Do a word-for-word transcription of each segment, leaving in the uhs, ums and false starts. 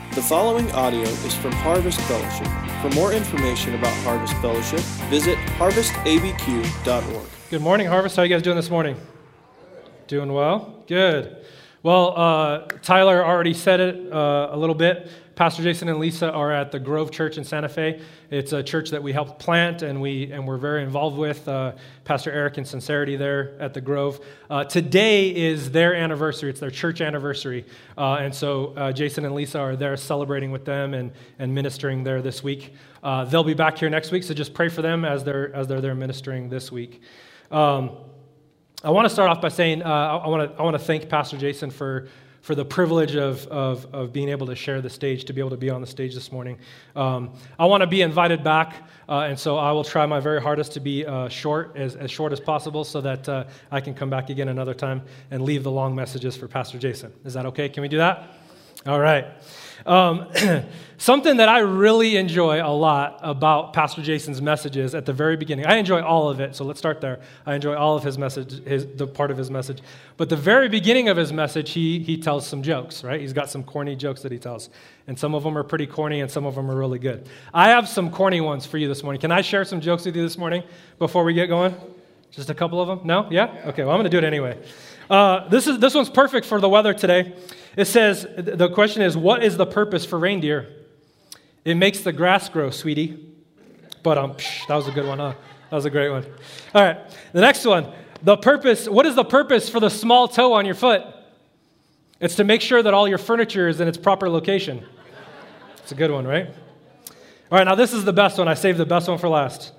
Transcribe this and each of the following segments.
The following audio is from Harvest Fellowship. For more information about Harvest Fellowship, visit harvest a b q dot org. Good morning, Harvest. How are you guys doing this morning? Doing well? Good. Well, uh, Tyler already said it uh, a little bit. Pastor Jason and Lisa are at the Grove Church in Santa Fe. It's a church that we helped plant, and we and we're very involved with. Uh, Pastor Eric and Sincerity there at the Grove. Uh, today is their anniversary. It's their church anniversary, uh, and so uh, Jason and Lisa are there celebrating with them and and ministering there this week. Uh, they'll be back here next week, so just pray for them as they're as they're there ministering this week. Um, I want to start off by saying uh, I want to I want to thank Pastor Jason for. for the privilege of, of of being able to share the stage, to be able to be on the stage this morning. Um, I want to be invited back, uh, and so I will try my very hardest to be uh, short, as, as short as possible, so that uh, I can come back again another time and leave the long messages for Pastor Jason. Is that okay? Can we do that? All right. Um, something that I really enjoy a lot about Pastor Jason's messages at the very beginning. I enjoy all of it, so let's start there. I enjoy all of his message, his the part of his message. But the very beginning of his message, he he tells some jokes, right? He's got some corny jokes that he tells, and some of them are pretty corny, and some of them are really good. I have some corny ones for you this morning. Can I share some jokes with you this morning before we get going? Just a couple of them? No? Yeah? Okay, well, I'm going to do it anyway. Uh, this is this one's perfect for the weather today. It says, the question is, what is the purpose for reindeer? It makes the grass grow, sweetie. But um, psh, that was a good one, huh? That was a great one. All right, the next one. The purpose, what is the purpose for the small toe on your foot? It's to make sure that all your furniture is in its proper location. It's a good one, right? All right, now this is the best one. I saved the best one for last.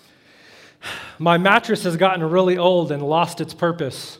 My mattress has gotten really old and lost its purpose.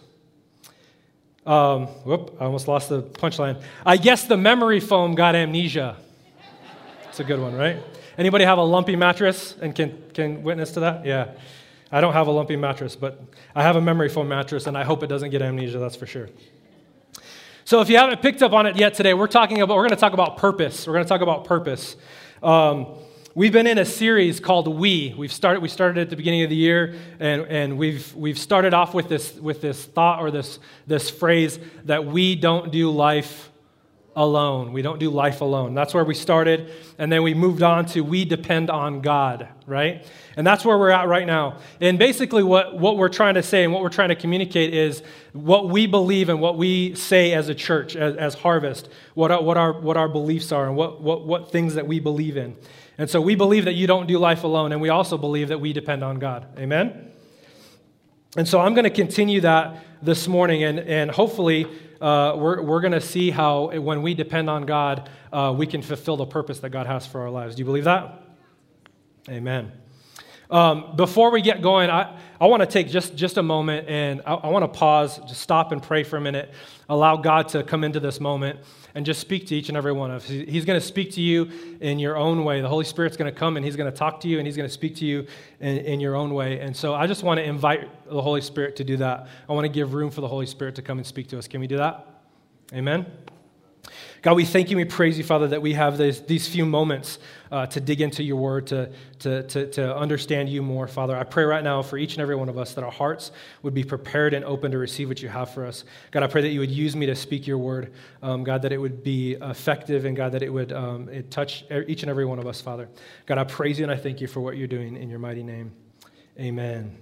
Um, whoop, I almost lost the punchline. I guess the memory foam got amnesia. It's a good one, right? Anybody have a lumpy mattress and can, can witness to that? Yeah. I don't have a lumpy mattress, but I have a memory foam mattress, and I hope it doesn't get amnesia, that's for sure. So if you haven't picked up on it yet today, we're talking about, we're going to talk about purpose. We're going to talk about purpose. Um, We've been in a series called We. We've started. We started at the beginning of the year, and, and we've we've started off with this with this thought or this this phrase that we don't do life alone. We don't do life alone. That's where we started, and then we moved on to we depend on God, right? And that's where we're at right now. And basically, what what we're trying to say and what we're trying to communicate is what we believe and what we say as a church, as, as Harvest. What our, what our what our beliefs are and what what what things that we believe in. And so we believe that you don't do life alone, and we also believe that we depend on God. Amen? And so I'm going to continue that this morning, and, and hopefully uh, we're, we're going to see how when we depend on God, uh, we can fulfill the purpose that God has for our lives. Do you believe that? Amen. Um, before we get going, I, I want to take just, just a moment, and I, I want to pause, just stop and pray for a minute, allow God to come into this moment and just speak to each and every one of us. He's going to speak to you in your own way. The Holy Spirit's going to come, and He's going to talk to you, and He's going to speak to you in, in your own way. And so I just want to invite the Holy Spirit to do that. I want to give room for the Holy Spirit to come and speak to us. Can we do that? Amen? God, we thank you, we praise you, Father, that we have this, these few moments uh, to dig into your word, to, to, to, to understand you more, Father. I pray right now for each and every one of us that our hearts would be prepared and open to receive what you have for us. God, I pray that you would use me to speak your word, um, God, that it would be effective, and God, that it would um, it touch each and every one of us, Father. God, I praise you and I thank you for what you're doing in your mighty name. Amen.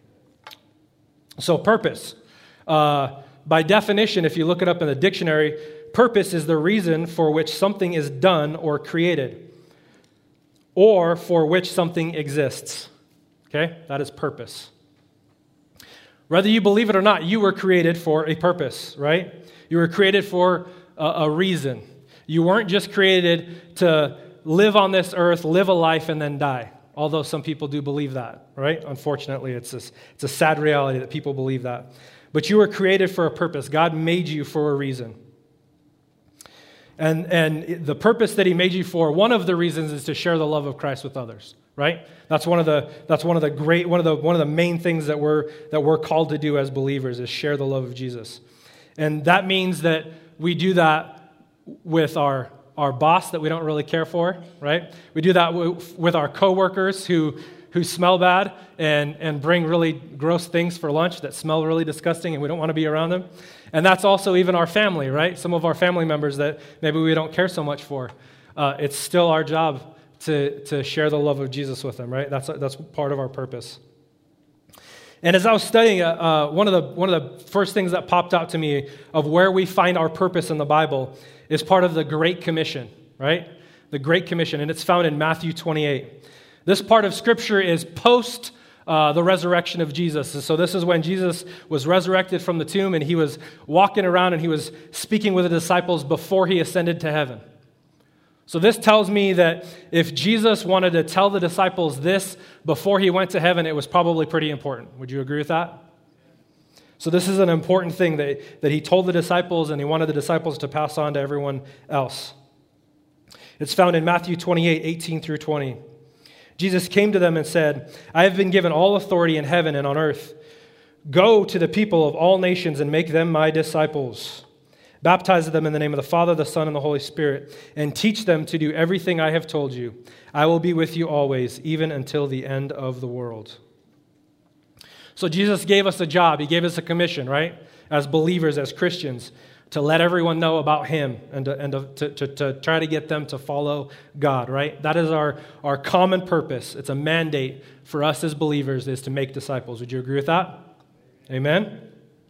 So purpose. Uh, by definition, if you look it up in the dictionary, purpose is the reason for which something is done or created, or for which something exists. Okay? That is purpose. Whether you believe it or not, you were created for a purpose, right? You were created for a, a reason. You weren't just created to live on this earth, live a life, and then die. Although some people do believe that, right? Unfortunately, it's a, it's a sad reality that people believe that. But you were created for a purpose. God made you for a reason. And and the purpose that he made you for, one of the reasons is to share the love of Christ with others, right? That's one of the that's one of the great one of the one of the main things that we're that we're called to do as believers is share the love of Jesus. And that means that we do that with our our boss that we don't really care for, right? We do that with our coworkers who who smell bad and, and bring really gross things for lunch that smell really disgusting and we don't want to be around them. And that's also even our family, right? Some of our family members that maybe we don't care so much for. Uh, it's still our job to, to share the love of Jesus with them, right? That's, that's part of our purpose. And as I was studying, uh, one of the one of the first things that popped out to me of where we find our purpose in the Bible is part of the Great Commission, right? The Great Commission, and it's found in Matthew twenty-eight. This part of Scripture is post uh, the resurrection of Jesus. So this is when Jesus was resurrected from the tomb, and he was walking around and he was speaking with the disciples before he ascended to heaven. So this tells me that if Jesus wanted to tell the disciples this before he went to heaven, it was probably pretty important. Would you agree with that? So this is an important thing that, that he told the disciples, and he wanted the disciples to pass on to everyone else. It's found in Matthew twenty-eight, eighteen through twenty. Jesus came to them and said, I have been given all authority in heaven and on earth. Go to the people of all nations and make them my disciples. Baptize them in the name of the Father, the Son, and the Holy Spirit, and teach them to do everything I have told you. I will be with you always, even until the end of the world. So Jesus gave us a job. He gave us a commission, right? As believers, as Christians, to let everyone know about him and to, and to, to, to try to get them to follow God, right? That is our, our common purpose. It's a mandate for us as believers is to make disciples. Would you agree with that? Amen?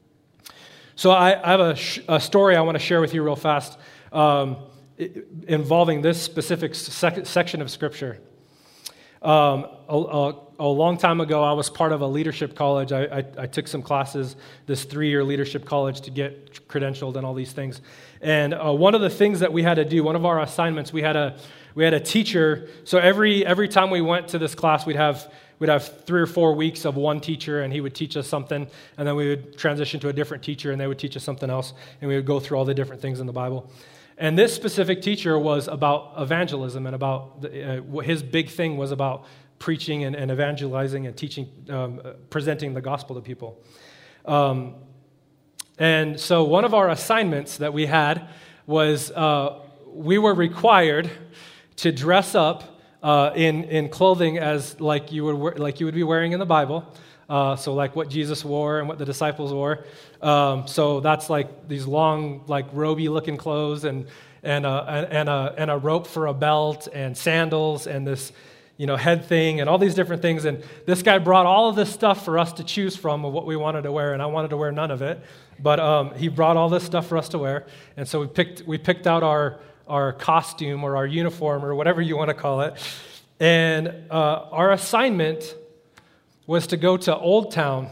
So I, I have a, sh- a story I want to share with you real fast um, it, involving this specific sec- section of Scripture. Um, a, a, a long time ago, I was part of a leadership college. I, I, I took some classes, this three-year leadership college to get credentialed and all these things. And uh, one of the things that we had to do, one of our assignments, we had a we had a teacher. So every every time we went to this class, we'd have We'd have three or four weeks of one teacher, and he would teach us something, and then we would transition to a different teacher, and they would teach us something else, and we would go through all the different things in the Bible. And this specific teacher was about evangelism, and about the, uh, his big thing was about preaching and, and evangelizing and teaching, um, uh, presenting the gospel to people. Um, and so one of our assignments that we had was uh, we were required to dress up Uh, in in clothing as like you would like you would be wearing in the Bible, uh, so like what Jesus wore and what the disciples wore. Um, so that's like these long, like roby looking clothes, and and a, and a and a rope for a belt, and sandals, and this you know head thing, and all these different things. And this guy brought all of this stuff for us to choose from of what we wanted to wear, and I wanted to wear none of it, but um, he brought all this stuff for us to wear, and so we picked we picked out our. our costume or our uniform or whatever you want to call it. And uh, our assignment was to go to Old Town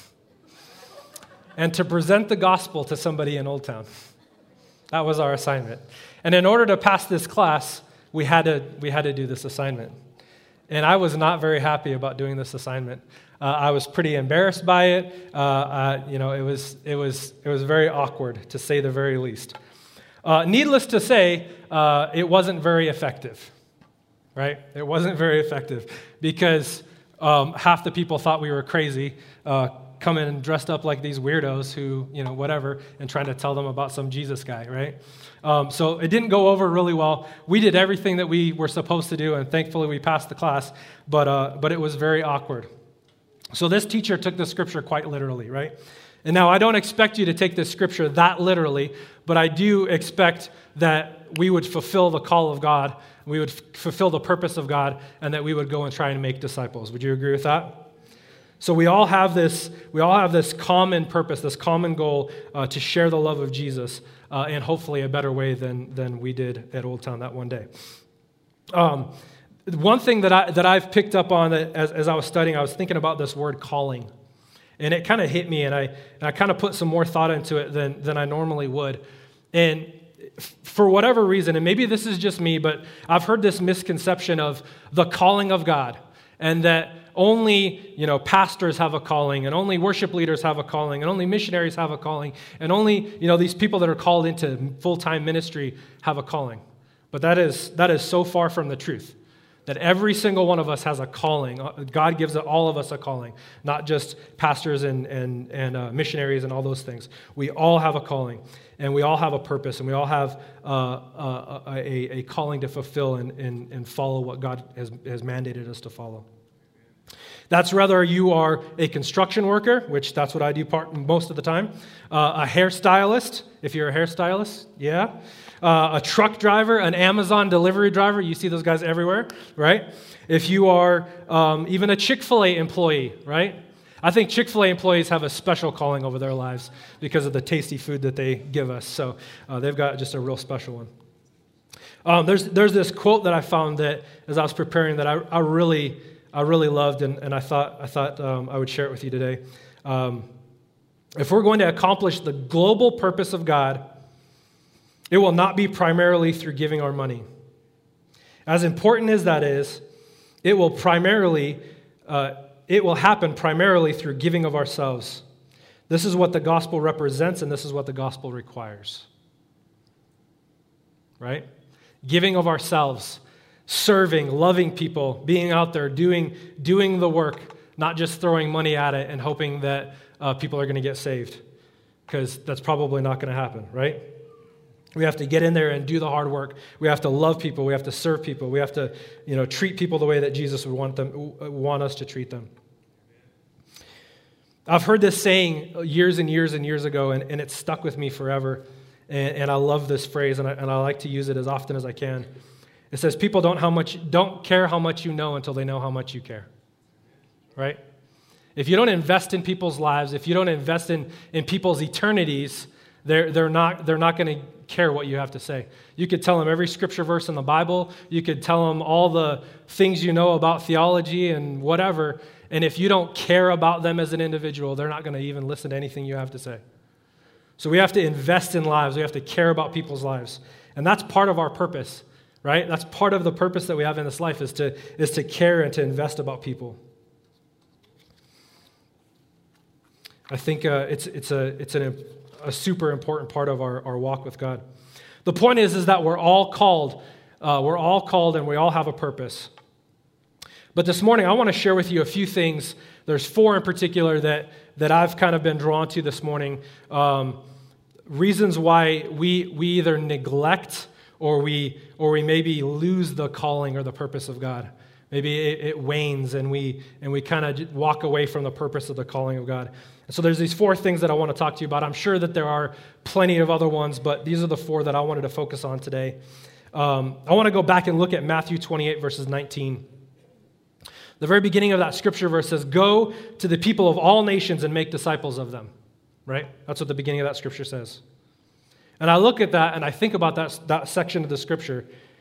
and to present the gospel to somebody in Old Town. That was our assignment. And in order to pass this class, we had to we had to do this assignment. And I was not very happy about doing this assignment. Uh, I was pretty embarrassed by it. Uh, uh, you know, it was it was it was very awkward, to say the very least. Uh, needless to say, uh, it wasn't very effective, right? It wasn't very effective because um, half the people thought we were crazy, uh, coming and dressed up like these weirdos who, you know, whatever, and trying to tell them about some Jesus guy, right? Um, so it didn't go over really well. We did everything that we were supposed to do, and thankfully we passed the class, but uh, but it was very awkward. So this teacher took the scripture quite literally, right? And now I don't expect you to take this scripture that literally, but I do expect that we would fulfill the call of God, we would f- fulfill the purpose of God, and that we would go and try and make disciples. Would you agree with that? So we all have this, we all have this common purpose, this common goal uh, to share the love of Jesus uh, in hopefully a better way than than we did at Old Town that one day. Um, one thing that I that I've picked up on as, as I was studying, I was thinking about this word calling. And it kind of hit me, and I and I kind of put some more thought into it than, than I normally would. And for whatever reason, and maybe this is just me, but I've heard this misconception of the calling of God, and that only you know pastors have a calling, and only worship leaders have a calling, and only missionaries have a calling, and only you know these people that are called into full-time ministry have a calling. But that is that is so far from the truth. That every single one of us has a calling. God gives all of us a calling, not just pastors and and, and uh, missionaries and all those things. We all have a calling, and we all have a purpose, and we all have uh, uh, a, a calling to fulfill and, and, and follow what God has, has mandated us to follow. That's whether you are a construction worker, which that's what I do part most of the time, uh, a hairstylist, if you're a hairstylist, yeah, uh, a truck driver, an Amazon delivery driver. You see those guys everywhere, right? If you are um, even a Chick-fil-A employee, right? I think Chick-fil-A employees have a special calling over their lives because of the tasty food that they give us. So uh, they've got just a real special one. Um, there's there's this quote that I found that as I was preparing that I, I really I really loved, and, and I thought I thought um, I would share it with you today. Um, if we're going to accomplish the global purpose of God, it will not be primarily through giving our money. As important as that is, it will primarily uh, it will happen primarily through giving of ourselves. This is what the gospel represents, and this is what the gospel requires. Right? Giving of ourselves, serving, loving people, being out there, doing, doing the work, not just throwing money at it and hoping that uh, people are going to get saved, because that's probably not going to happen, right? We have to get in there and do the hard work. We have to love people. We have to serve people. We have to, you know, treat people the way that Jesus would want them, want us to treat them. I've heard this saying years and years and years ago, and, and it's stuck with me forever. And, and I love this phrase, and I, and I like to use it as often as I can. It says, people don't how much don't care how much you know until they know how much you care. Right? If you don't invest in people's lives, if you don't invest in, in people's eternities, they're, they're not, they're not going to care what you have to say. You could tell them every scripture verse in the Bible. You could tell them all the things you know about theology and whatever. And if you don't care about them as an individual, they're not going to even listen to anything you have to say. So we have to invest in lives. We have to care about people's lives. And that's part of our purpose, right? That's part of the purpose that we have in this life is to, is to care and to invest about people. I think uh, it's, it's, a, it's an, a super important part of our, our walk with God. The point is, is that we're all called. Uh, we're all called and we all have a purpose. But this morning, I want to share with you a few things. There's four in particular that, that I've kind of been drawn to this morning. Um, reasons why we we either neglect or we or we maybe lose the calling or the purpose of God. Maybe it, it wanes and we and we kind of walk away from the purpose of the calling of God. And so there's these four things that I want to talk to you about. I'm sure that there are plenty of other ones, but these are the four that I wanted to focus on today. Um, I want to go back and look at Matthew twenty-eight, verses nineteen. The very beginning of that scripture verse says, "Go to the people of all nations and make disciples of them." Right? That's what the beginning of that scripture says. And I look at that and I think about that, that section of the scripture.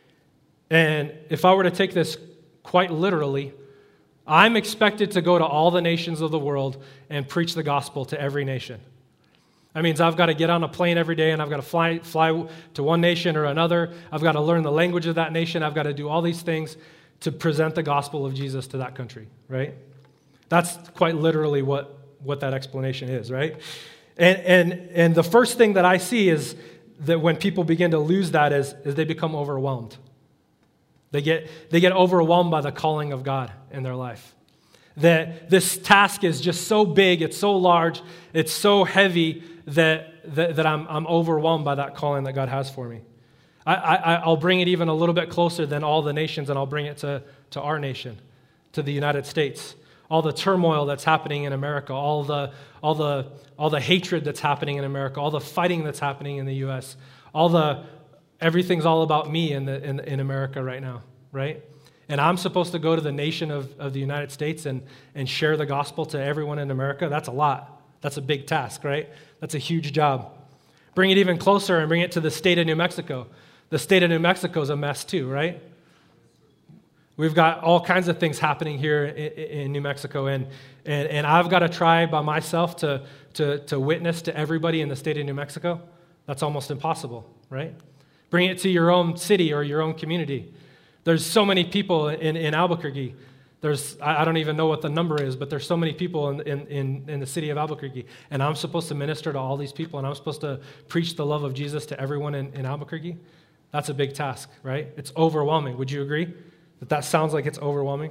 And if I were to take this quite literally, I'm expected to go to all the nations of the world and preach the gospel to every nation. That means I've got to get on a plane every day and I've got to fly, fly to one nation or another. I've got to learn the language of that nation. I've got to do all these things to present the gospel of Jesus to that country, right? That's quite literally what, what that explanation is, right? And, and, and the first thing that I see is that when people begin to lose that is, is they become overwhelmed. They get, they get overwhelmed by the calling of God in their life. That this task is just so big, it's so large, it's so heavy that, that, that I'm, I'm overwhelmed by that calling that God has for me. I, I, I'll bring it even a little bit closer than all the nations, and I'll bring it to, to our nation, to the United States. All the turmoil that's happening in America, all the, all the, all the hatred that's happening in America, all the fighting that's happening in the U S, all the, everything's all about me in, the, in, in America right now, right? And I'm supposed to go to the nation of, of the United States and, and share the gospel to everyone in America. That's a lot. That's a big task, right? That's a huge job. Bring it even closer and bring it to the state of New Mexico. The state of New Mexico is a mess too, right? We've got all kinds of things happening here in, in New Mexico, and, and, and I've got to try by myself to, to, to witness to everybody in the state of New Mexico. That's almost impossible, right? Bring it to your own city or your own community. There's so many people in, in Albuquerque. There's I don't even know what the number is, but there's so many people in, in, in, in the city of Albuquerque, and I'm supposed to minister to all these people, and I'm supposed to preach the love of Jesus to everyone in, in Albuquerque. That's a big task, right? It's overwhelming. Would you agree that that sounds like it's overwhelming?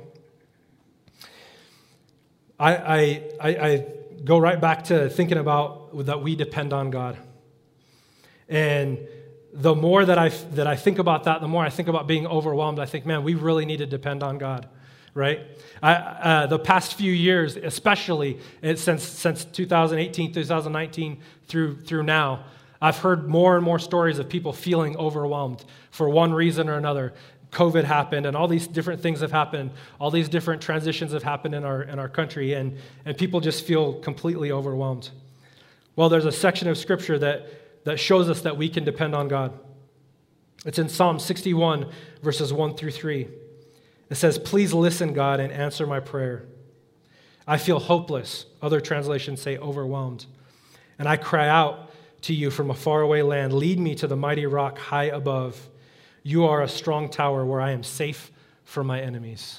I, I, I, I go right back to thinking about that we depend on God. And the more that I, that I think about that, the more I think about being overwhelmed, I think, man, we really need to depend on God. right? I, uh, the past few years, especially it, since since two thousand eighteen, two thousand nineteen through through now, I've heard more and more stories of people feeling overwhelmed for one reason or another. COVID happened, and all these different things have happened. All these different transitions have happened in our in our country, and and people just feel completely overwhelmed. Well, there's a section of Scripture that that shows us that we can depend on God. It's in Psalm sixty-one, verses one through three. It says, "Please listen, God, and answer my prayer. I feel hopeless." Other translations say overwhelmed. "And I cry out to you from a faraway land. Lead me to the mighty rock high above. You are a strong tower where I am safe from my enemies."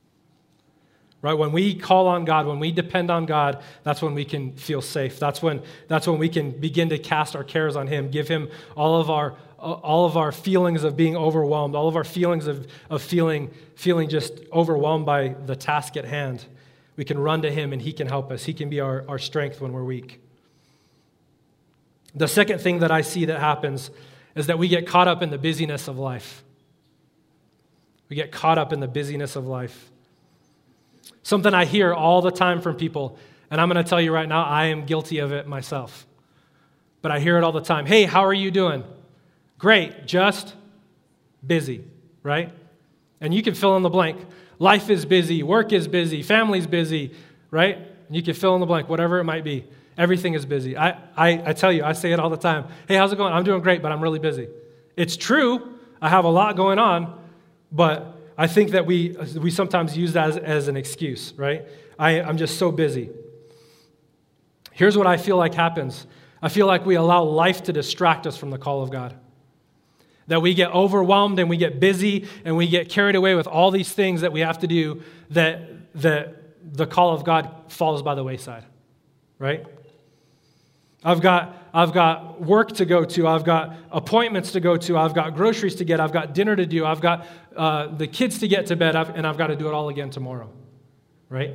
Right? When we call on God, when we depend on God, that's when we can feel safe. That's when that's when we can begin to cast our cares on Him, give Him all of our all of our feelings of being overwhelmed, all of our feelings of, of feeling feeling just overwhelmed by the task at hand. We can run to Him and He can help us. He can be our, our strength when we're weak. The second thing that I see that happens is that we get caught up in the busyness of life. We get caught up in the busyness of life. Something I hear all the time from people, and I'm going to tell you right now, I am guilty of it myself. But I hear it all the time. "Hey, how are you doing?" "Great, just busy," right? And you can fill in the blank. Life is busy, work is busy, family's busy, right? And you can fill in the blank, whatever it might be. Everything is busy. I, I, I tell you, I say it all the time. "Hey, how's it going?" "I'm doing great, but I'm really busy." It's true. I have a lot going on, but I think that we we sometimes use that as, as an excuse, right? I, I'm just so busy. Here's what I feel like happens. I feel like we allow life to distract us from the call of God. That we get overwhelmed and we get busy and we get carried away with all these things that we have to do, that, that the call of God falls by the wayside, right? I've got I've got work to go to. I've got appointments to go to. I've got groceries to get. I've got dinner to do. I've got uh, the kids to get to bed, I've, and I've got to do it all again tomorrow, right?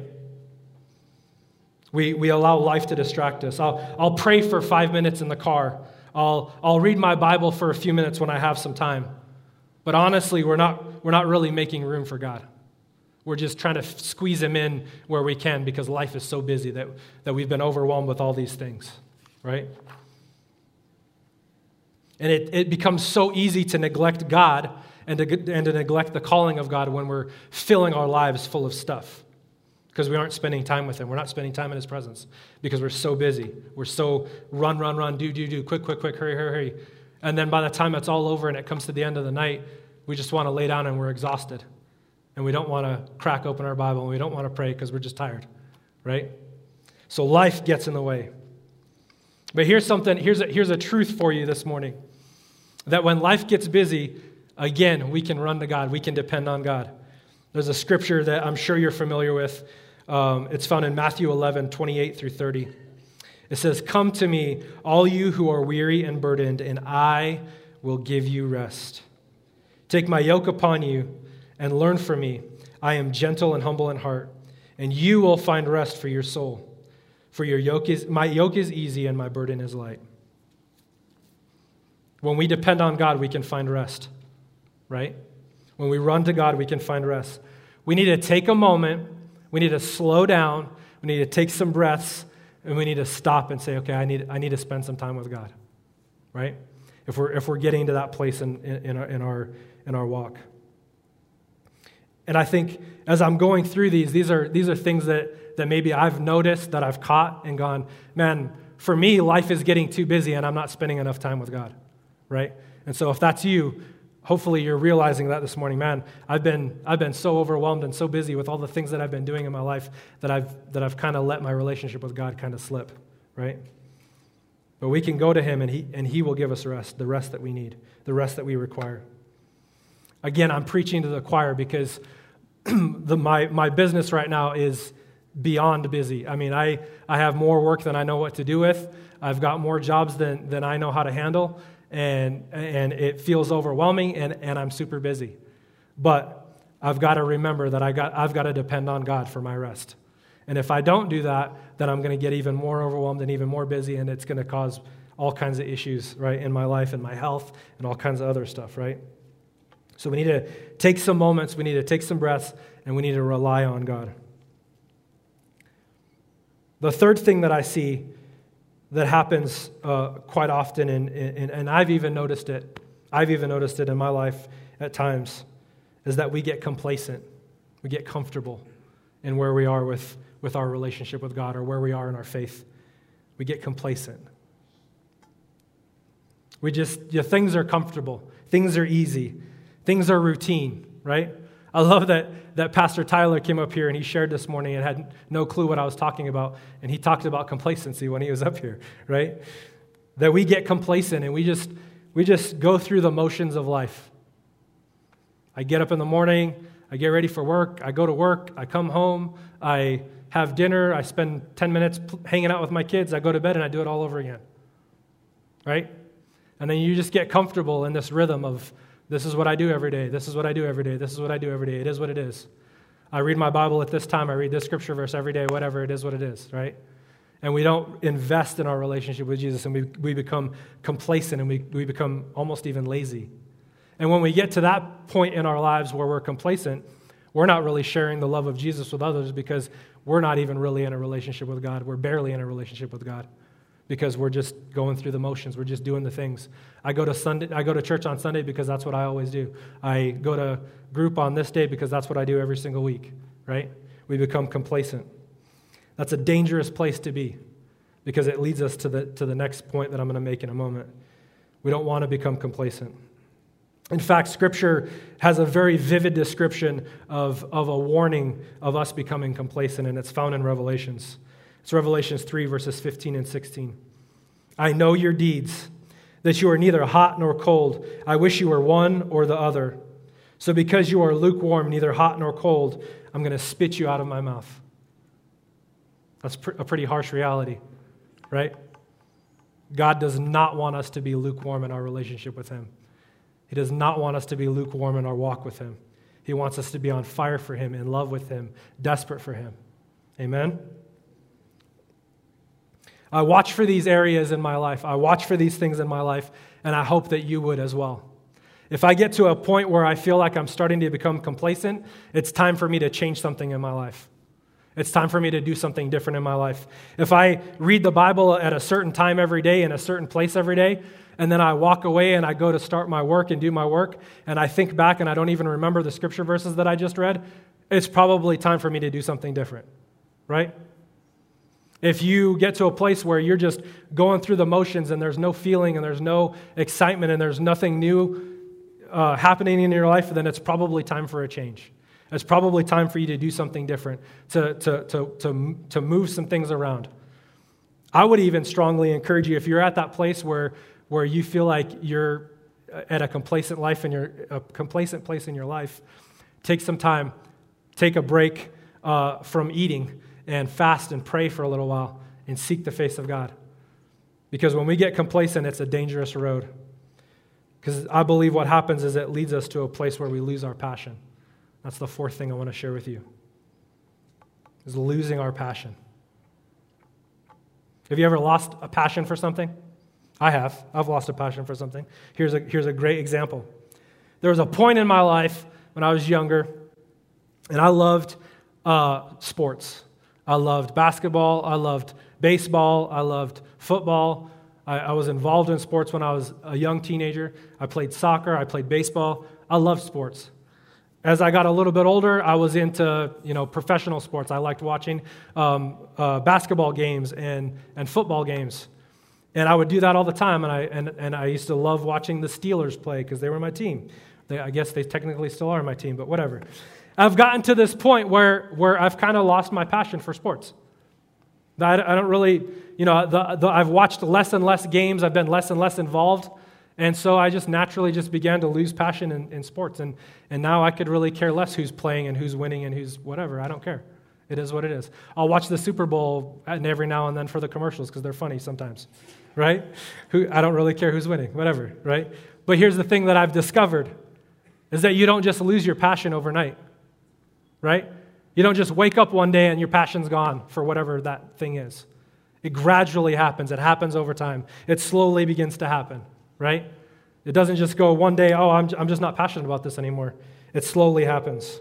We we allow life to distract us. I'll I'll pray for five minutes in the car. I'll I'll read my Bible for a few minutes when I have some time. But honestly, we're not we're not really making room for God. We're just trying to squeeze Him in where we can because life is so busy that, that we've been overwhelmed with all these things. Right? And it, it becomes so easy to neglect God and to, and to neglect the calling of God when we're filling our lives full of stuff because we aren't spending time with Him. We're not spending time in His presence because we're so busy. We're so run, run, run, do, do, do, quick, quick, quick, hurry, hurry, hurry. And then by the time it's all over and it comes to the end of the night, we just want to lay down and we're exhausted. And we don't want to crack open our Bible and we don't want to pray because we're just tired. Right? So life gets in the way. But here's something, here's a, here's a truth for you this morning. That when life gets busy, again, we can run to God. We can depend on God. There's a scripture that I'm sure you're familiar with. Um, it's found in Matthew eleven, twenty-eight through thirty. It says, "Come to me, all you who are weary and burdened, and I will give you rest. Take my yoke upon you and learn from me. I am gentle and humble in heart, and you will find rest for your soul. For your yoke is my yoke is easy and my burden is light." When we depend on God, we can find rest, right? When we run to God, we can find rest. We need to take a moment. We need to slow down. We need to take some breaths, and we need to stop and say, "Okay, I need I need to spend some time with God," right? If we're if we're getting to that place in in our in our in our walk. And I think as I'm going through these, these are these are things that, that maybe I've noticed, that I've caught and gone, man, for me, life is getting too busy and I'm not spending enough time with God, right? And so if that's you, hopefully you're realizing that this morning, man, I've been I've been so overwhelmed and so busy with all the things that I've been doing in my life that I've that I've kind of let my relationship with God kind of slip, right? But we can go to Him and He and He will give us rest, the rest that we need, the rest that we require. Again, I'm preaching to the choir because the, my, my business right now is beyond busy. I mean, I, I have more work than I know what to do with. I've got more jobs than, than I know how to handle, and and it feels overwhelming, and, and I'm super busy. But I've got to remember that I got, I've got to depend on God for my rest. And if I don't do that, then I'm going to get even more overwhelmed and even more busy, and it's going to cause all kinds of issues, right, in my life and my health and all kinds of other stuff, right? So we need to take some moments, we need to take some breaths, and we need to rely on God. The third thing that I see that happens uh, quite often, and, and, and I've even noticed it, I've even noticed it in my life at times, is that we get complacent. We get comfortable in where we are with, with our relationship with God or where we are in our faith. We get complacent. We just, yeah, things are comfortable. Things are easy. Things are routine, right? I love that, that Pastor Tyler came up here and he shared this morning and had no clue what I was talking about. And he talked about complacency when he was up here, right? That we get complacent and we just, we just go through the motions of life. I get up in the morning, I get ready for work, I go to work, I come home, I have dinner, I spend ten minutes hanging out with my kids, I go to bed, and I do it all over again, right? And then you just get comfortable in this rhythm of, this is what I do every day, this is what I do every day, this is what I do every day, it is what it is. I read my Bible at this time, I read this scripture verse every day, whatever, it is what it is, right? And we don't invest in our relationship with Jesus, and we, we become complacent, and we, we become almost even lazy. And when we get to that point in our lives where we're complacent, we're not really sharing the love of Jesus with others because we're not even really in a relationship with God. We're barely in a relationship with God because we're just going through the motions. We're just doing the things. I go to Sunday. I go to church on Sunday because that's what I always do. I go to group on this day because that's what I do every single week, right? We become complacent. That's a dangerous place to be because it leads us to the, to the next point that I'm going to make in a moment. We don't want to become complacent. In fact, Scripture has a very vivid description of, of a warning of us becoming complacent, and it's found in Revelations. It's Revelations three, verses fifteen and sixteen. I know your deeds, that you are neither hot nor cold. I wish you were one or the other. So because you are lukewarm, neither hot nor cold, I'm going to spit you out of my mouth. That's a pretty harsh reality, right? God does not want us to be lukewarm in our relationship with Him. He does not want us to be lukewarm in our walk with Him. He wants us to be on fire for Him, in love with Him, desperate for Him. Amen? I watch for these areas in my life. I watch for these things in my life, and I hope that you would as well. If I get to a point where I feel like I'm starting to become complacent, it's time for me to change something in my life. It's time for me to do something different in my life. If I read the Bible at a certain time every day in a certain place every day, and then I walk away and I go to start my work and do my work, and I think back and I don't even remember the scripture verses that I just read, it's probably time for me to do something different, right? If you get to a place where you're just going through the motions and there's no feeling and there's no excitement and there's nothing new uh, happening in your life, then it's probably time for a change. It's probably time for you to do something different, to, to, to, to, to move some things around. I would even strongly encourage you, if you're at that place where where you feel like you're at a complacent life in your a complacent place in your life, take some time, take a break uh, from eating and fast and pray for a little while and seek the face of God. Because when we get complacent, it's a dangerous road. Because I believe what happens is it leads us to a place where we lose our passion. That's the fourth thing I want to share with you, is losing our passion. Have you ever lost a passion for something? I have. I've lost a passion for something. Here's a, here's a great example. There was a point in my life when I was younger, and I loved uh, sports. I loved basketball. I loved baseball. I loved football. I, I was involved in sports when I was a young teenager. I played soccer. I played baseball. I loved sports. As I got a little bit older, I was into, you know, professional sports. I liked watching um, uh, basketball games and, and football games. And I would do that all the time, and I and, and I used to love watching the Steelers play because they were my team. They, I guess they technically still are my team, but whatever. I've gotten to this point where, where I've kind of lost my passion for sports. I, I don't really, you know, the, the, I've watched less and less games. I've been less and less involved. And so I just naturally just began to lose passion in, in sports. And, and now I could really care less who's playing and who's winning and who's whatever. I don't care. It is what it is. I'll watch the Super Bowl every now and then for the commercials because they're funny sometimes, right? Who I don't really care who's winning, whatever, right? But here's the thing that I've discovered is that you don't just lose your passion overnight, right? You don't just wake up one day and your passion's gone for whatever that thing is. It gradually happens. It happens over time. It slowly begins to happen, right? It doesn't just go one day, oh, I'm, I'm just not passionate about this anymore. It slowly happens.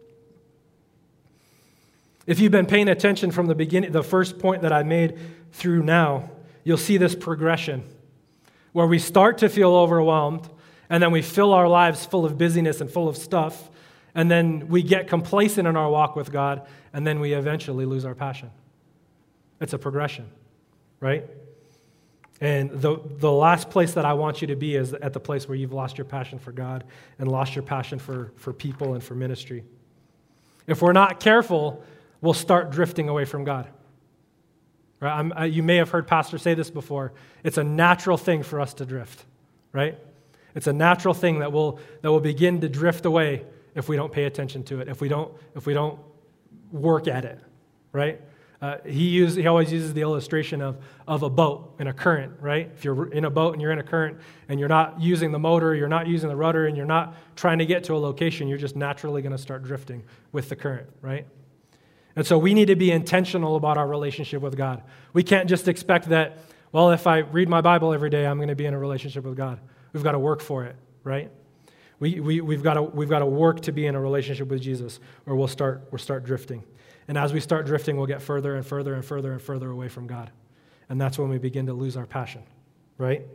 If you've been paying attention from the beginning, the first point that I made through now, you'll see this progression where we start to feel overwhelmed, and then we fill our lives full of busyness and full of stuff, and then we get complacent in our walk with God, and then we eventually lose our passion. It's a progression, right? And the, the last place that I want you to be is at the place where you've lost your passion for God and lost your passion for, for people and for ministry. If we're not careful, we'll start drifting away from God. Right? I'm, I, you may have heard pastors say this before. It's a natural thing for us to drift, right? It's a natural thing that will that will begin to drift away if we don't pay attention to it, if we don't if we don't work at it, right? Uh, he used, he always uses the illustration of, of a boat in a current, right? If you're in a boat and you're in a current and you're not using the motor, you're not using the rudder, and you're not trying to get to a location, you're just naturally going to start drifting with the current, right? And so we need to be intentional about our relationship with God. We can't just expect that, well, if I read my Bible every day, I'm going to be in a relationship with God. We've got to work for it, right? We, we, we've got to, we've got to work to be in a relationship with Jesus, or we'll start, we'll start drifting. And as we start drifting, we'll get further and further and further and further away from God. And that's when we begin to lose our passion, right?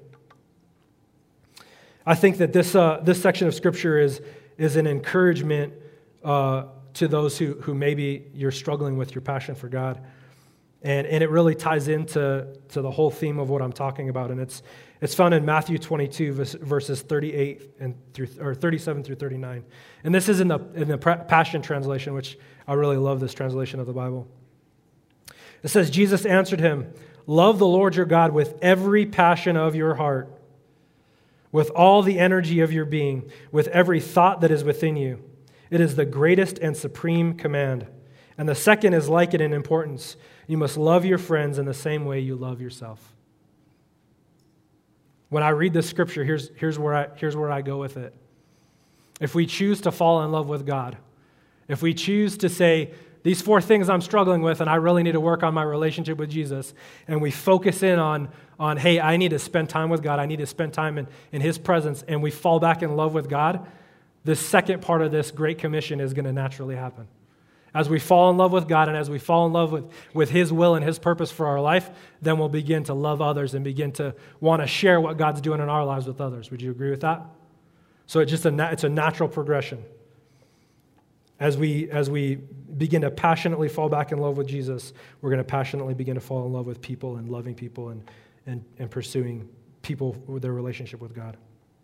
I think that this uh, this section of Scripture is, is an encouragement uh, to those who, who maybe you're struggling with your passion for God. And, and it really ties into to the whole theme of what I'm talking about. And it's it's found in Matthew twenty-two, verses thirty-eight and through or thirty-seven through thirty-nine. And this is in the in the Passion Translation, which I really love this translation of the Bible. It says, Jesus answered him, "Love the Lord your God with every passion of your heart, with all the energy of your being, with every thought that is within you. It is the greatest and supreme command. And the second is like it in importance. You must love your friends in the same way you love yourself." When I read this scripture, here's, here's, where I, here's where I go with it. If we choose to fall in love with God, if we choose to say, these four things I'm struggling with and I really need to work on my relationship with Jesus, and we focus in on, on hey, I need to spend time with God, I need to spend time in, in His presence, and we fall back in love with God, this second part of this Great Commission is going to naturally happen. As we fall in love with God and as we fall in love with, with His will and His purpose for our life, then we'll begin to love others and begin to want to share what God's doing in our lives with others. Would you agree with that? So it's just a, it's a natural progression. As we, as we begin to passionately fall back in love with Jesus, we're going to passionately begin to fall in love with people and loving people and, and, and pursuing people with their relationship with God.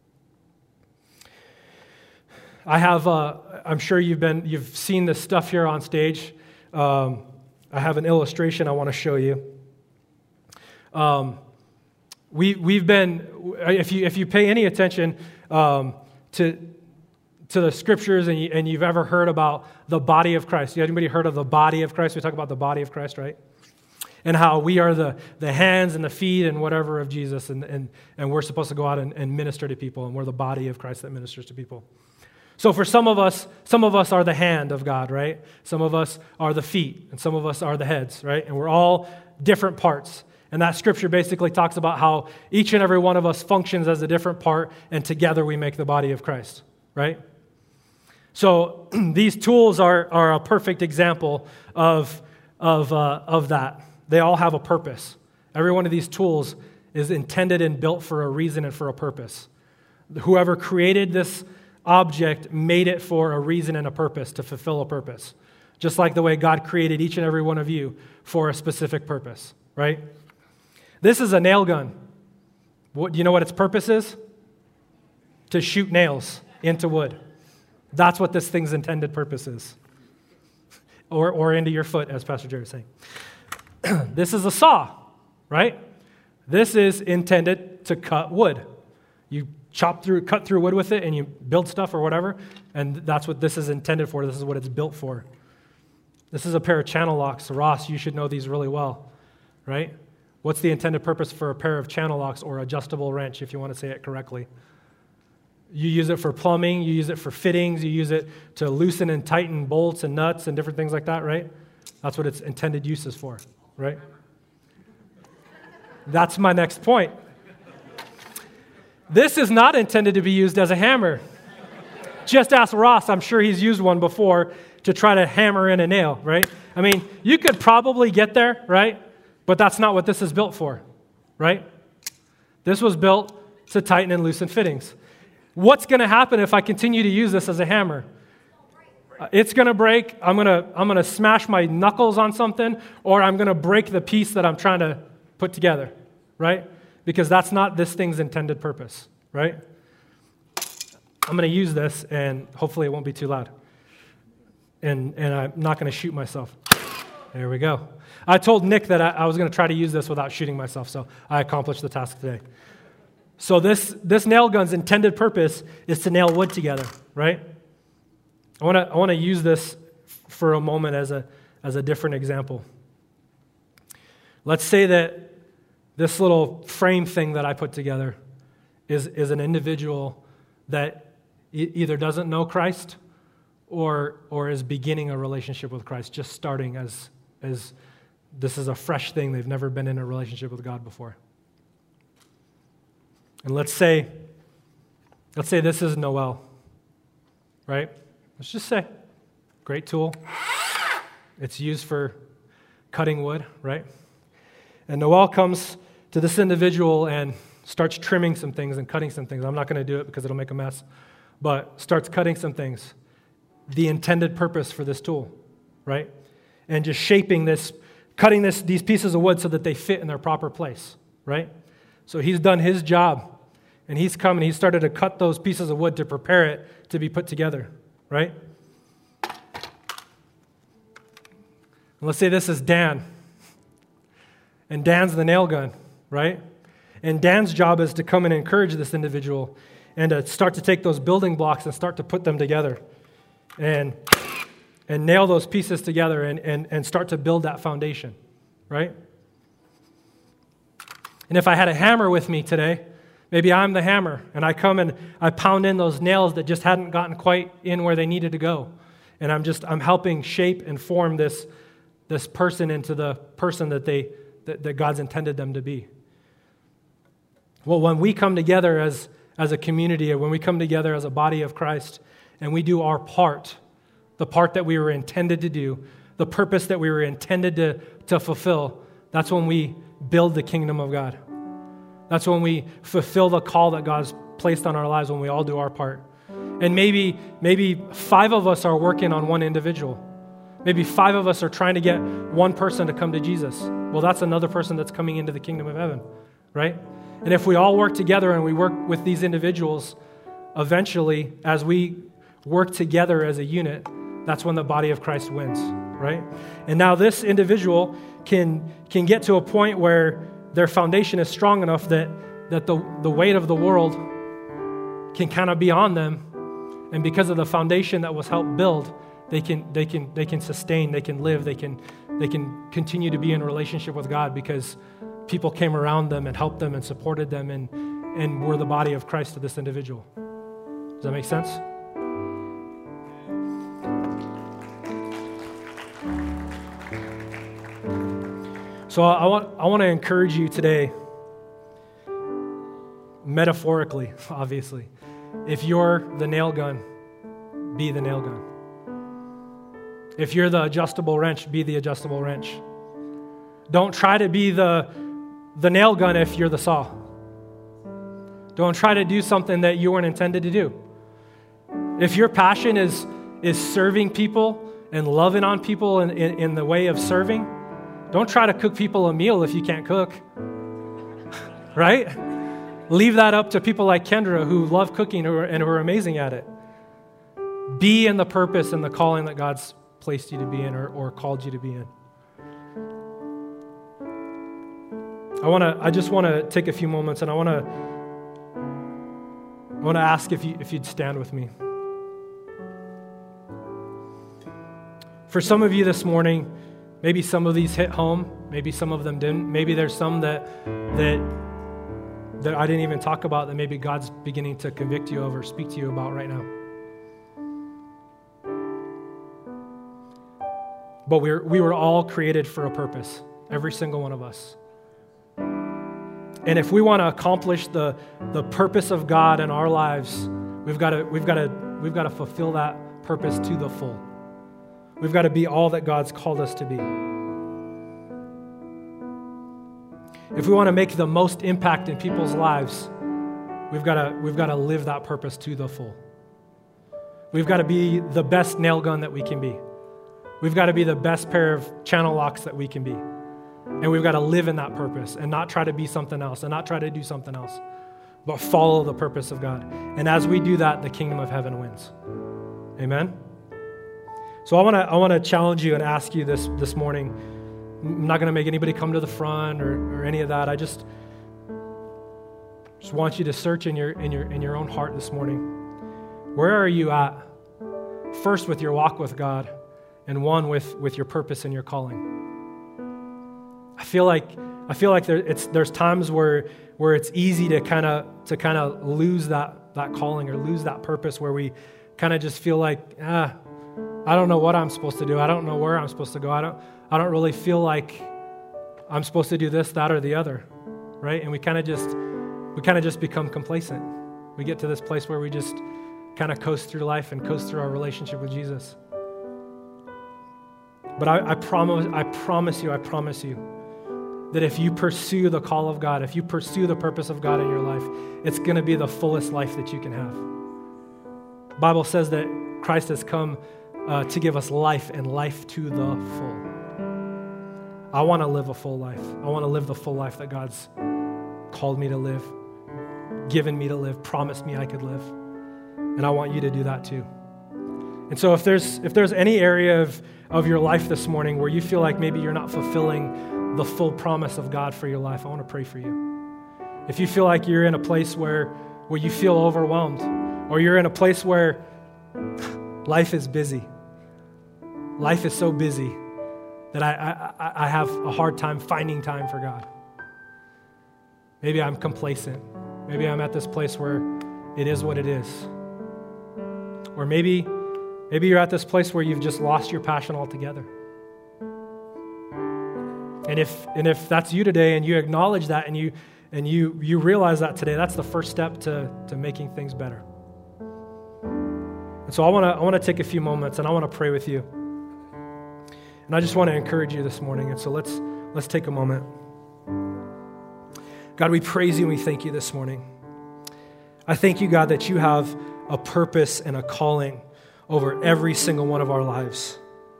I have, uh, I'm sure you've been, you've seen this stuff here on stage. Um, I have an illustration I want to show you. Um, we, we've been, if you, if you pay any attention um, to, to the scriptures and, you, and you've ever heard about the body of Christ. Anybody heard of the body of Christ? We talk about the body of Christ, right? And how we are the, the hands and the feet and whatever of Jesus, and, and, and we're supposed to go out and, and minister to people, and we're the body of Christ that ministers to people. So for some of us, some of us are the hand of God, right? Some of us are the feet, and some of us are the heads, right? And we're all different parts. And that scripture basically talks about how each and every one of us functions as a different part, and together we make the body of Christ, right? So these tools are, are a perfect example of, of, uh, of that. They all have a purpose. Every one of these tools is intended and built for a reason and for a purpose. Whoever created this object made it for a reason and a purpose, to fulfill a purpose. Just like the way God created each and every one of you for a specific purpose, right? This is a nail gun. What, do you know what its purpose is? To shoot nails into wood. That's what this thing's intended purpose is. Or, or into your foot, as Pastor Jerry was saying. This is a saw, right? This is intended to cut wood. You chop through, cut through wood with it, and you build stuff or whatever, and that's what this is intended for. This is what it's built for. This is a pair of channel locks. Ross, you should know these really well, right? What's the intended purpose for a pair of channel locks or adjustable wrench, if you want to say it correctly? You use it for plumbing, you use it for fittings, you use it to loosen and tighten bolts and nuts and different things like that, right? That's what its intended use is for, right? That's my next point. This is not intended to be used as a hammer. Just ask Ross. I'm sure he's used one before to try to hammer in a nail, right? I mean, you could probably get there, right? But that's not what this is built for, right? This was built to tighten and loosen fittings. What's going to happen if I continue to use this as a hammer? Uh, it's going to break. I'm going to I'm going to smash my knuckles on something, or I'm going to break the piece that I'm trying to put together, right? Because that's not this thing's intended purpose, right? I'm going to use this, and hopefully it won't be too loud. And and I'm not going to shoot myself. There we go. I told Nick that I, I was going to try to use this without shooting myself, so I accomplished the task today. So this, this nail gun's intended purpose is to nail wood together, right? I want to I want to use this for a moment as a as a different example. Let's say that this little frame thing that I put together is, is an individual that e- either doesn't know Christ or or is beginning a relationship with Christ, just starting as as this is a fresh thing. They've never been in a relationship with God before. And let's say, let's say this is Noel, right? Let's just say, great tool. It's used for cutting wood, right? And Noel comes to this individual and starts trimming some things and cutting some things. I'm not going to do it because it'll make a mess, but starts cutting some things. The intended purpose for this tool, right? And just shaping this, cutting this, these pieces of wood so that they fit in their proper place, right? So he's done his job, and he's come and he's started to cut those pieces of wood to prepare it to be put together, right? And let's say this is Dan, and Dan's the nail gun, right? And Dan's job is to come and encourage this individual and to start to take those building blocks and start to put them together and and nail those pieces together and, and, and start to build that foundation, right? And if I had a hammer with me today, maybe I'm the hammer, and I come and I pound in those nails that just hadn't gotten quite in where they needed to go. And I'm just, I'm helping shape and form this, this person into the person that they that, that God's intended them to be. Well, when we come together as, as a community, or when we come together as a body of Christ, and we do our part, the part that we were intended to do, the purpose that we were intended to, to fulfill, that's when we build the kingdom of God. That's when we fulfill the call that God's placed on our lives, when we all do our part. And maybe, maybe five of us are working on one individual. Maybe five of us are trying to get one person to come to Jesus. Well, that's another person that's coming into the kingdom of heaven, right? And if we all work together and we work with these individuals, eventually, as we work together as a unit, that's when the body of Christ wins, right? And now this individual can can get to a point where their foundation is strong enough that, that the, the weight of the world can kind of be on them. And because of the foundation that was helped build, they can they can they can sustain, they can live, they can they can continue to be in a relationship with God because people came around them and helped them and supported them and, and were the body of Christ to this individual. Does that make sense? So I want I want to encourage you today, metaphorically, obviously. If you're the nail gun, be the nail gun. If you're the adjustable wrench, be the adjustable wrench. Don't try to be the, the nail gun if you're the saw. Don't try to do something that you weren't intended to do. If your passion is, is serving people and loving on people in, in, in the way of serving, don't try to cook people a meal if you can't cook, right? Leave that up to people like Kendra who love cooking and who are amazing at it. Be in the purpose and the calling that God's placed you to be in or, or called you to be in. I want to. I just want to take a few moments and I want to. I want to ask if you if you'd stand with me. For some of you this morning, maybe some of these hit home, maybe some of them didn't. Maybe there's some that that that I didn't even talk about that maybe God's beginning to convict you of or speak to you about right now. But we were, we were all created for a purpose, every single one of us. and if we want to accomplish the, the purpose of God in our lives, we've got to we've got to we've got to fulfill that purpose to the full. We've got to be all that God's called us to be. If we want to make the most impact in people's lives, we've got to we've got to live that purpose to the full. We've got to be the best nail gun that we can be. We've got to be the best pair of channel locks that we can be. And we've got to live in that purpose and not try to be something else and not try to do something else, but follow the purpose of God. And as we do that, the kingdom of heaven wins. Amen? So I want to I want to challenge you and ask you this this morning. I'm not going to make anybody come to the front or, or any of that. I just, just want you to search in your in your in your own heart this morning. Where are you at? First with your walk with God, and one with, with your purpose and your calling. I feel like I feel like there, it's there's times where where it's easy to kind of to kind of lose that that calling or lose that purpose, where we kind of just feel like, ah, I don't know what I'm supposed to do. I don't know where I'm supposed to go. I don't I don't really feel like I'm supposed to do this, that, or the other, right? And we kind of just we kind of just become complacent. We get to this place where we just kind of coast through life and coast through our relationship with Jesus. But I, I promise, I promise you, I promise you, that if you pursue the call of God, if you pursue the purpose of God in your life, it's going to be the fullest life that you can have. The Bible says that Christ has come uh, to give us life and life to the full. I want to live a full life. I want to live the full life that God's called me to live, given me to live, promised me I could live. And I want you to do that too. And so if there's if there's any area of, of your life this morning where you feel like maybe you're not fulfilling the full promise of God for your life, I want to pray for you. If you feel like you're in a place where, where you feel overwhelmed, or you're in a place where life is busy, life is so busy that I, I, I have a hard time finding time for God. Maybe I'm complacent. Maybe I'm at this place where it is what it is. Or maybe, maybe you're at this place where you've just lost your passion altogether. And if and if that's you today, and you acknowledge that, and you and you you realize that today, that's the first step to, to making things better. And so I want to I want to take a few moments, and I want to pray with you. And I just want to encourage you this morning. And so let's let's take a moment. God, we praise you and we thank you this morning. I thank you, God, that you have a purpose and a calling over every single one of our lives.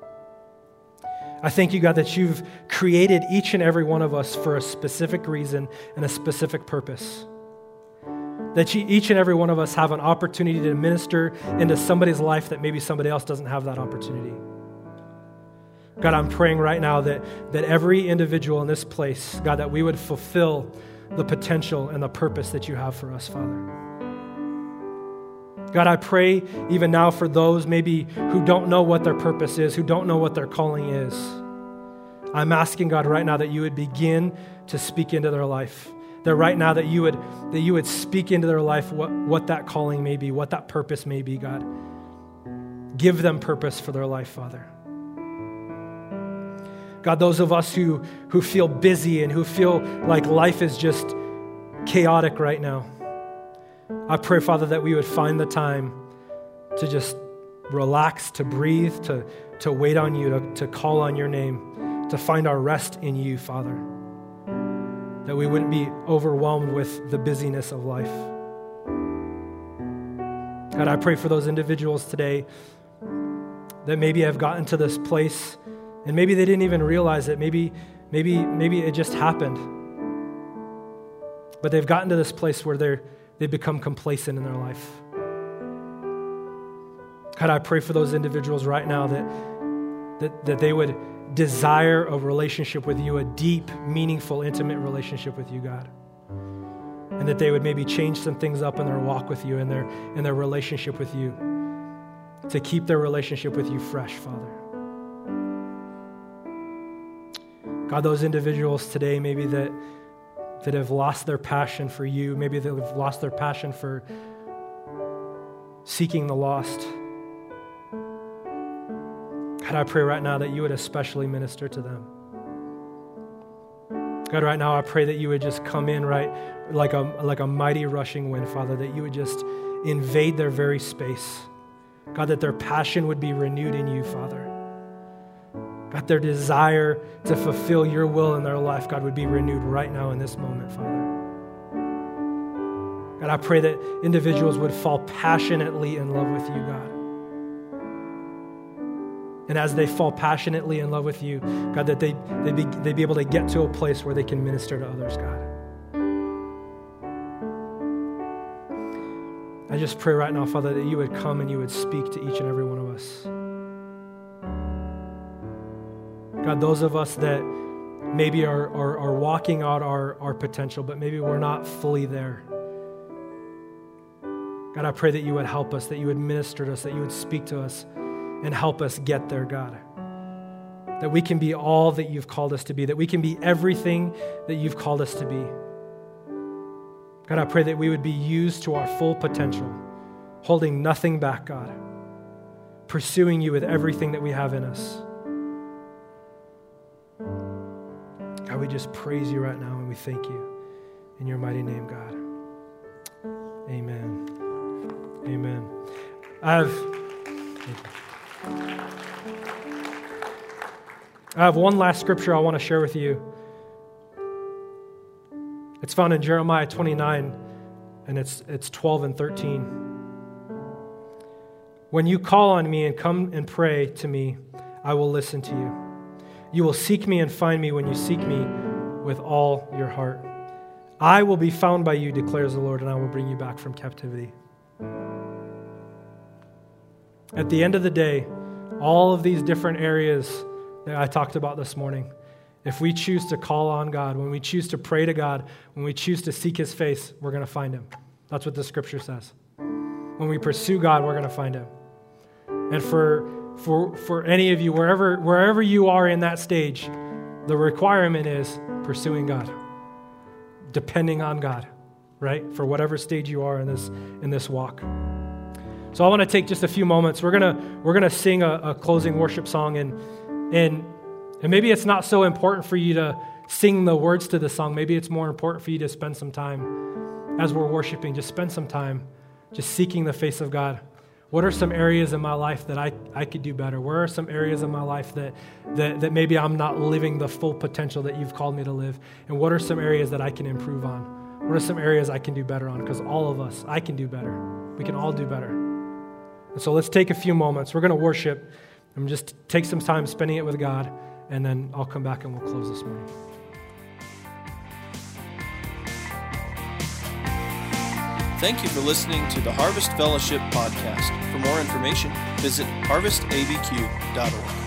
I thank you, God, that you've created each and every one of us for a specific reason and a specific purpose. That you, each and every one of us have an opportunity to minister into somebody's life that maybe somebody else doesn't have that opportunity. God, I'm praying right now that, that every individual in this place, God, that we would fulfill the potential and the purpose that you have for us, Father. God, I pray even now for those maybe who don't know what their purpose is, who don't know what their calling is. I'm asking, God, right now that you would begin to speak into their life. That right now that you would that you would speak into their life what, what that calling may be, what that purpose may be, God. Give them purpose for their life, Father. God, those of us who, who feel busy and who feel like life is just chaotic right now, I pray, Father, that we would find the time to just relax, to breathe, to, to wait on you, to, to call on your name, to find our rest in you, Father. That we wouldn't be overwhelmed with the busyness of life. God, I pray for those individuals today that maybe have gotten to this place and maybe they didn't even realize it. Maybe, maybe, maybe it just happened. But they've gotten to this place where they're They become complacent in their life. God, I pray for those individuals right now that, that, that they would desire a relationship with you, a deep, meaningful, intimate relationship with you, God. And that they would maybe change some things up in their walk with you and their, in their relationship with you to keep their relationship with you fresh, Father. God, those individuals today maybe that that have lost their passion for you. Maybe they've lost their passion for seeking the lost. God, I pray right now that you would especially minister to them. God, right now I pray that you would just come in right like a, like a mighty rushing wind, Father, that you would just invade their very space. God, that their passion would be renewed in you, Father. God, their desire to fulfill your will in their life, God, would be renewed right now in this moment, Father. God, I pray that individuals would fall passionately in love with you, God. And as they fall passionately in love with you, God, that they, they'd, be, they'd be able to get to a place where they can minister to others, God. I just pray right now, Father, that you would come and you would speak to each and every one of us. God, those of us that maybe are, are, are walking out our, our potential, but maybe we're not fully there. God, I pray that you would help us, that you would minister to us, that you would speak to us and help us get there, God. That we can be all that you've called us to be, that we can be everything that you've called us to be. God, I pray that we would be used to our full potential, holding nothing back, God, pursuing you with everything that we have in us. God, we just praise you right now and we thank you. In your mighty name, God. Amen. Amen. I have, I have one last scripture I want to share with you. It's found in Jeremiah twenty-nine, and it's it's twelve and thirteen. When you call on me and come and pray to me, I will listen to you. You will seek me and find me when you seek me with all your heart. I will be found by you, declares the Lord, and I will bring you back from captivity. At the end of the day, all of these different areas that I talked about this morning, if we choose to call on God, when we choose to pray to God, when we choose to seek his face, we're going to find him. That's what the scripture says. When we pursue God, we're going to find him. And for for for any of you, wherever wherever you are in that stage, the requirement is pursuing God, depending on God, right? For whatever stage you are in this in this walk. So I want to take just a few moments. We're gonna we're gonna sing a, a closing worship song, and and and maybe it's not so important for you to sing the words to the song. Maybe it's more important for you to spend some time as we're worshiping. Just spend some time just seeking the face of God. What are some areas in my life that I, I could do better? Where are some areas in my life that, that that maybe I'm not living the full potential that you've called me to live? And what are some areas that I can improve on? What are some areas I can do better on? Because all of us, I can do better. We can all do better. And so let's take a few moments. We're going to worship and just take some time spending it with God, and then I'll come back and we'll close this morning. Thank you for listening to the Harvest Fellowship podcast. For more information, visit harvest a b q dot org.